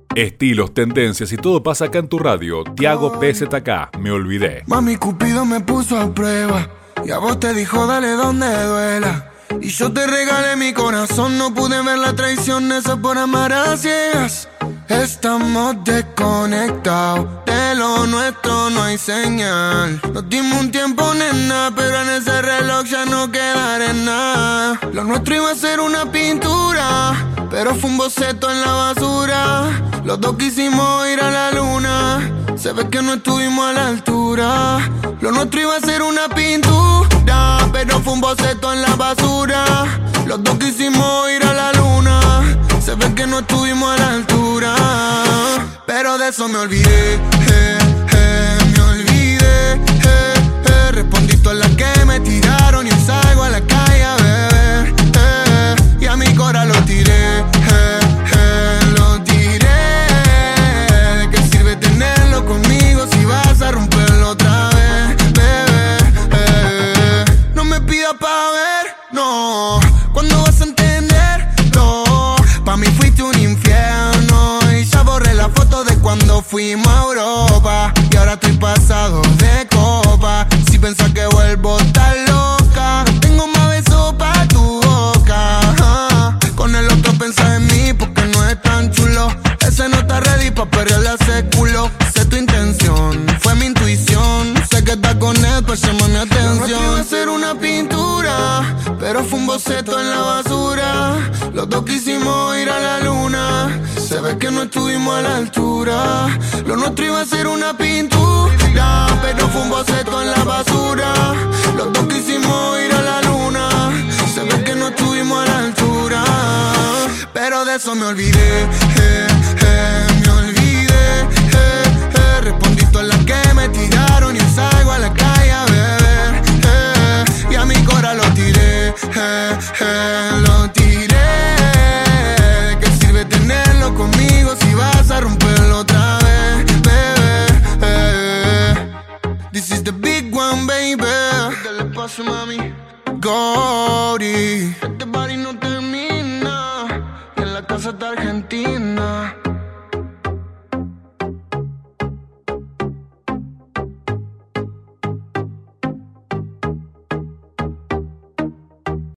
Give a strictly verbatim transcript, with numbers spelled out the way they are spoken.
Estilos, tendencias y todo pasa acá en tu radio. Tiago P Z K, Me Olvidé. Mami, Cupido me puso a prueba y a vos te dijo dale donde duela. Y yo te regalé mi corazón, no pude ver la traición, eso por amar a ciegas. Estamos desconectados, de lo nuestro no hay señal. Nos dimos un tiempo, nena, pero en ese reloj ya no quedará en nada. Lo nuestro iba a ser una pintura, pero fue un boceto en la basura. Los dos quisimos ir a la luna, se ve que no estuvimos a la altura. Lo nuestro iba a ser una pintura, pero fue un boceto en la basura. Los dos quisimos ir a la luna, se ve que no estuvimos a la altura. Pero de eso me olvidé, eh, eh, me olvidé, eh, eh. Respondí todas las que me tiraron y hoy salgo a la calle a beber, eh, y a mi cora lo tiré, eh, eh, lo tiré. ¿De qué sirve tenerlo conmigo si vas a romperlo otra vez, bebé? Eh, no me pidas pa' ver, no. ¿Cuándo vas a entenderlo? Pa' mí fuiste un infierno y ya borré la foto de cuando fuimos a Europa. Y ahora estoy pasado de copa. Si pensás que vuelvo, estás loca. Tengo más besos pa' tu boca. Ah, con el otro pensás en mí porque no es tan chulo. Ese no está ready pa' perrearle a ese culo. Sé tu intención, fue mi intuición. Sé que estás con él, pues llama mi atención. No iba a ser una pintura, pero fue un boceto en la basura. Los dos quisimos ir a la luna, se ve que no estuvimos a la altura. Lo nuestro iba a ser una pintura, pero fue un boceto en la basura. Los dos quisimos ir a la luna, se ve que no estuvimos a la altura. Pero de eso me olvidé, eh, eh, me olvidé, eh, eh. Respondí todas las que me tiraron y hoy salgo a la calle a beber, eh, y a mi cora lo tiré, eh, eh, lo tiré. ¿De qué sirve tenerlo conmigo si vas a romperlo otra vez, bebé? Eh, this is the big one, baby. ¿Qué le pasa, mami? Gory. Este party no termina y en la casa está Argentina.